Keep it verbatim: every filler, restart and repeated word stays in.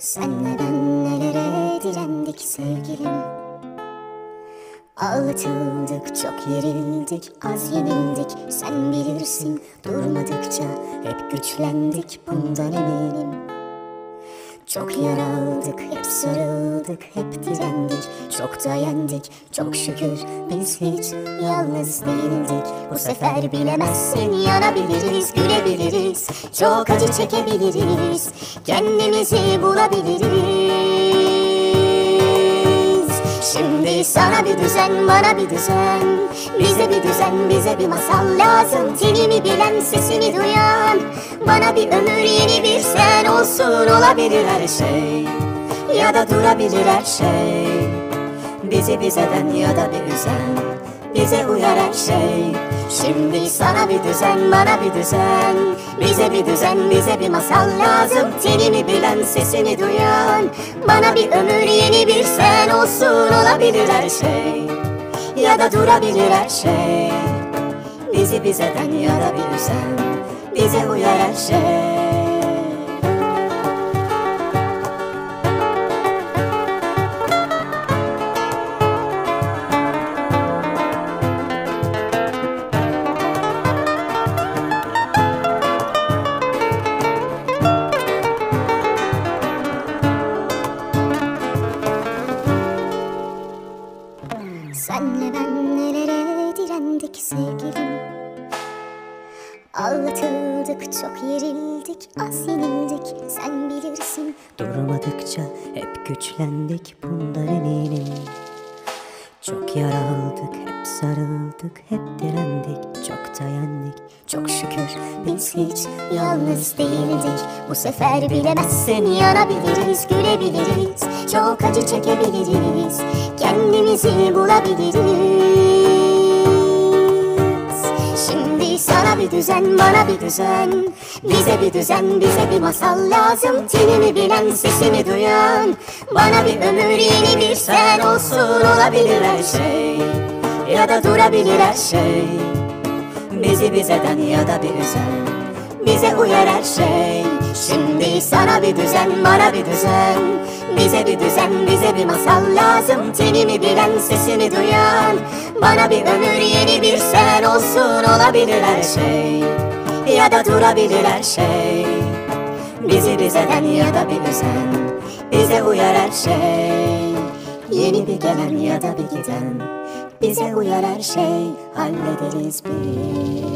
Senle ben nelere direndik sevgilim. Ağlatıldık, çok yerildik, az yenildik. Sen bilirsin, durmadıkça hep güçlendik, bundan eminim. Çok yaraldık, hep sarıldık, hep direndik. Çok da yendik, çok şükür biz hiç yalnız değildik. Bu sefer bilemezsin, yanabiliriz, gülebiliriz. Çok acı çekebiliriz, kendimizi bulabiliriz. Şimdi sana bir düzen, bana bir düzen. Bize bir düzen, bize bir masal lazım. Tenimi bilen, sesimi duyan. Bana bir ömür, yeni bir sen olsun. Olabilir her şey, ya da durabilir her şey. Bizi bizeden ya da bir üzen, bize uyar her şey. Şimdi sana bir düzen, bana bir düzen. Bize bir düzen, bize bir masal lazım. Tenimi bilen, sesimi duyan. Bana bir ömür, yeni bir sen olsun. Olabilir her şey, ya da durabilir her şey. Bizi bizeden ya da bir üzen, bize uyar her şey. Senle ben nelere direndik sevgilim. Ağlatıldık, çok yerildik, az yenildik. Sen bilirsin, durmadıkça hep güçlendik, bundan eminim. Çok yaraldık, hep sarıldık, hep direndik. Çok da yendik, çok şükür biz hiç yalnız değildik. Bu sefer bilemezsin, yanabiliriz, gülebiliriz. Çok acı çekebiliriz, kendimizi bulabiliriz. Şimdi sana bir düzen, bana bir düzen. Bize bir düzen, bize bir masal lazım. Tenimi bilen, sesimi duyan. Bana bir ömür, yeni bir sen olsun. Olabilir her şey, ya da durabilir her şey. Bizi bizeden ya da bir üzen, bize uyar her şey. Şimdi sana bir düzen, bana bir düzen. Bize bir düzen, bize bir masal lazım. Tenimi bilen, sesimi duyan. Bana bir ömür, yeni bir sen olsun. Olabilir her şey, ya da durabilir her şey. Bizi bizeden ya da bir üzen, bize uyar her şey. Yeni bir gelen ya da bir giden, bize uyar her şey. Hallederiz biz.